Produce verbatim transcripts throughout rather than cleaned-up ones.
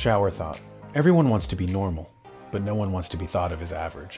Shower thought. Everyone wants to be normal, but no one wants to be thought of as average.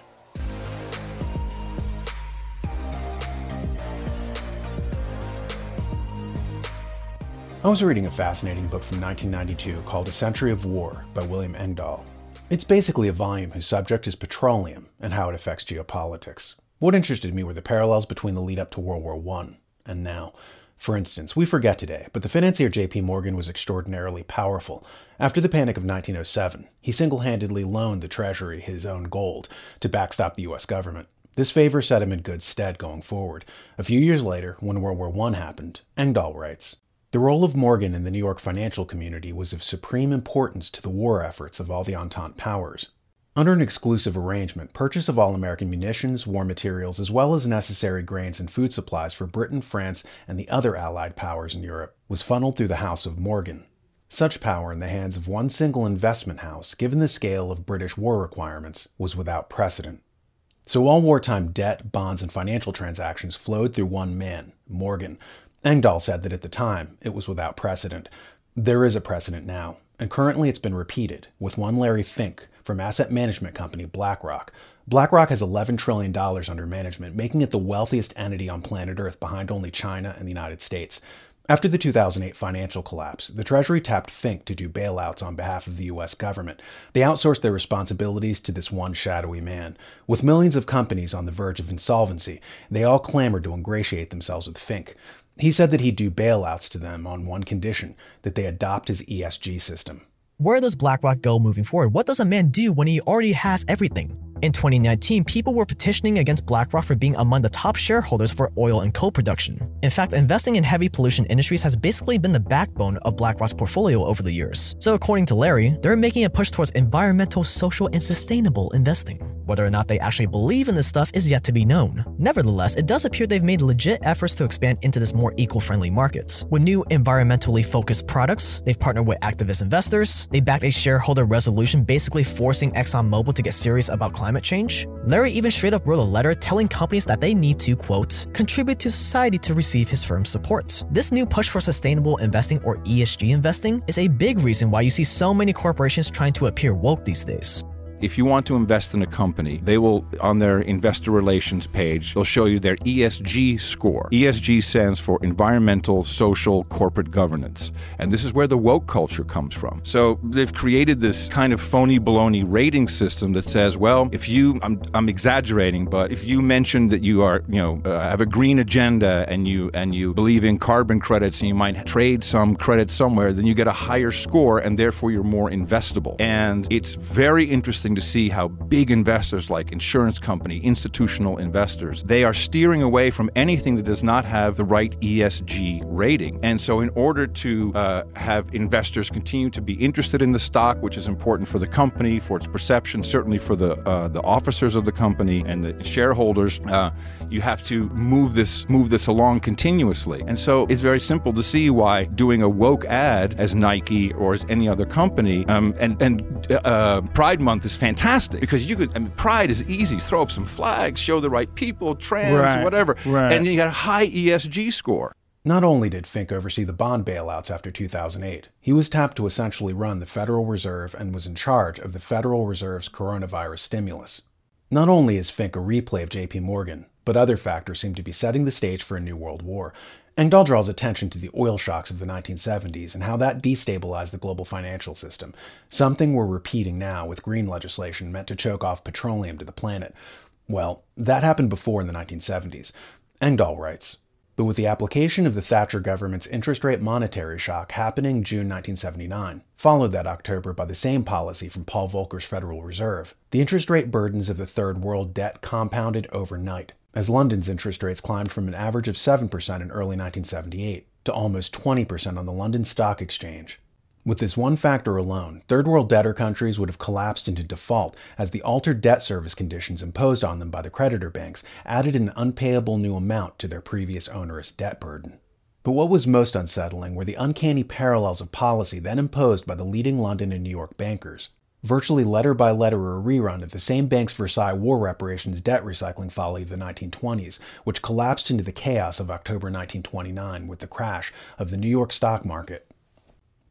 I was reading a fascinating book from nineteen ninety-two called A Century of War by William Engdahl. It's basically a volume whose subject is petroleum and how it affects geopolitics. What interested me were the parallels between the lead up to World War One and now. For instance, we forget today, but the financier J P Morgan was extraordinarily powerful. After the Panic of nineteen oh seven, he single-handedly loaned the Treasury his own gold to backstop the U S government. This favor set him in good stead going forward. A few years later, when World War One happened, Engdahl writes, "The role of Morgan in the New York financial community was of supreme importance to the war efforts of all the Entente powers. Under an exclusive arrangement, purchase of all American munitions, war materials, as well as necessary grains and food supplies for Britain, France, and the other Allied powers in Europe was funneled through the House of Morgan. Such power in the hands of one single investment house, given the scale of British war requirements, was without precedent. So all wartime debt, bonds, and financial transactions flowed through one man, Morgan. Engdahl said that at the time, it was without precedent. There is a precedent now, and currently it's been repeated, with one Larry Fink from asset management company BlackRock. BlackRock has eleven trillion dollars under management, making it the wealthiest entity on planet Earth behind only China and the United States. After the two thousand eight financial collapse, the Treasury tapped Fink to do bailouts on behalf of the U S government. They outsourced their responsibilities to this one shadowy man. With millions of companies on the verge of insolvency, they all clamored to ingratiate themselves with Fink. He said that he'd do bailouts to them on one condition, that they adopt his E S G system." Where does BlackRock go moving forward? What does a man do when he already has everything? In twenty nineteen, people were petitioning against BlackRock for being among the top shareholders for oil and coal production. In fact, investing in heavy pollution industries has basically been the backbone of BlackRock's portfolio over the years. So according to Larry, they're making a push towards environmental, social, and sustainable investing. Whether or not they actually believe in this stuff is yet to be known. Nevertheless, it does appear they've made legit efforts to expand into this more eco-friendly market. With new environmentally focused products, they've partnered with activist investors, they backed a shareholder resolution basically forcing ExxonMobil to get serious about climate change. Larry even straight up wrote a letter telling companies that they need to, quote, contribute to society to receive his firm's support. This new push for sustainable investing, or E S G investing, is a big reason why you see so many corporations trying to appear woke these days. If you want to invest in a company, they will, on their investor relations page, they'll show you their E S G score. E S G stands for environmental, social, corporate governance. And this is where the woke culture comes from. So they've created this kind of phony baloney rating system that says, well, if you, I'm, I'm exaggerating, but if you mention that you are, you know, uh, have a green agenda and you, and you believe in carbon credits and you might trade some credits somewhere, then you get a higher score and therefore you're more investable. And it's very interesting to see how big investors like insurance company, institutional investors, they are steering away from anything that does not have the right E S G rating. And so in order to uh, have investors continue to be interested in the stock, which is important for the company, for its perception, certainly for the uh, the officers of the company and the shareholders, uh, you have to move this move this along continuously. And so it's very simple to see why doing a woke ad as Nike or as any other company, um, and, and uh, Pride Month is fantastic, because you could, I mean, Pride is easy. Throw up some flags, show the right people, trans, right, whatever, right. and you got a high E S G score. Not only did Fink oversee the bond bailouts after two thousand eight, he was tapped to essentially run the Federal Reserve and was in charge of the Federal Reserve's coronavirus stimulus. Not only is Fink a replay of J P Morgan, but other factors seem to be setting the stage for a new world war. Engdahl draws attention to the oil shocks of the nineteen seventies and how that destabilized the global financial system, something we're repeating now with green legislation meant to choke off petroleum to the planet. Well, that happened before in the nineteen seventies. Engdahl writes, "But with the application of the Thatcher government's interest rate monetary shock happening June nineteen seventy-nine, followed that October by the same policy from Paul Volcker's Federal Reserve, the interest rate burdens of the Third World debt compounded overnight, as London's interest rates climbed from an average of seven percent in early nineteen seventy-eight to almost twenty percent on the London Stock Exchange. With this one factor alone, Third World debtor countries would have collapsed into default, as the altered debt service conditions imposed on them by the creditor banks added an unpayable new amount to their previous onerous debt burden." But what was most unsettling were the uncanny parallels of policy then imposed by the leading London and New York bankers. Virtually letter by letter a rerun of the same bank's Versailles war reparations debt recycling folly of the nineteen twenties, which collapsed into the chaos of October nineteen twenty-nine with the crash of the New York stock market.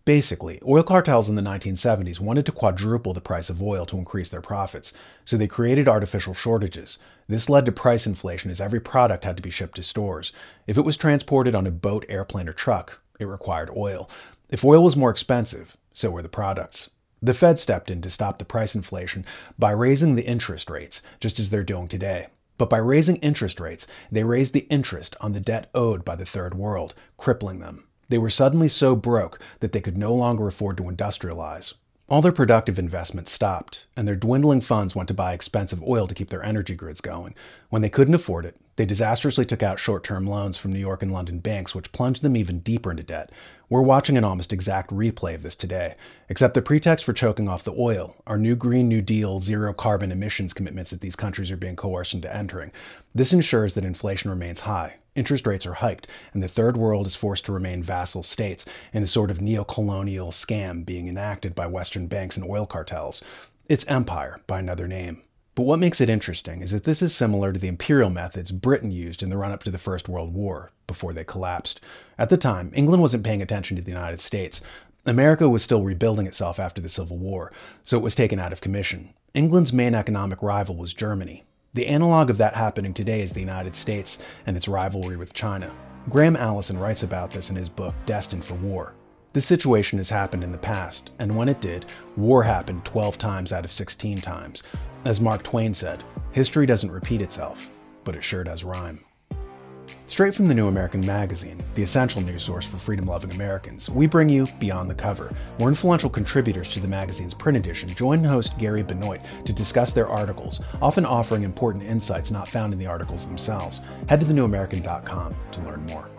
Basically, oil cartels in the nineteen seventies wanted to quadruple the price of oil to increase their profits, so they created artificial shortages. This led to price inflation as every product had to be shipped to stores. If it was transported on a boat, airplane, or truck, it required oil. If oil was more expensive, so were the products. The Fed stepped in to stop the price inflation by raising the interest rates, just as they're doing today. But by raising interest rates, they raised the interest on the debt owed by the Third World, crippling them. They were suddenly so broke that they could no longer afford to industrialize. All their productive investments stopped, and their dwindling funds went to buy expensive oil to keep their energy grids going. When they couldn't afford it, they disastrously took out short-term loans from New York and London banks, which plunged them even deeper into debt. We're watching an almost exact replay of this today, except the pretext for choking off the oil are new Green New Deal zero-carbon emissions commitments that these countries are being coerced into entering. This ensures that inflation remains high, interest rates are hiked, and the Third World is forced to remain vassal states in a sort of neo-colonial scam being enacted by Western banks and oil cartels. It's empire by another name. But what makes it interesting is that this is similar to the imperial methods Britain used in the run-up to the First World War, before they collapsed. At the time, England wasn't paying attention to the United States. America was still rebuilding itself after the Civil War, so it was taken out of commission. England's main economic rival was Germany. The analog of that happening today is the United States and its rivalry with China. Graham Allison writes about this in his book, Destined for War. This situation has happened in the past, and when it did, war happened twelve times out of sixteen times. As Mark Twain said, history doesn't repeat itself, but it sure does rhyme. Straight from the New American Magazine, the essential news source for freedom-loving Americans, we bring you Beyond the Cover, where influential contributors to the magazine's print edition join host Gary Benoit to discuss their articles, often offering important insights not found in the articles themselves. Head to the new american dot com to learn more.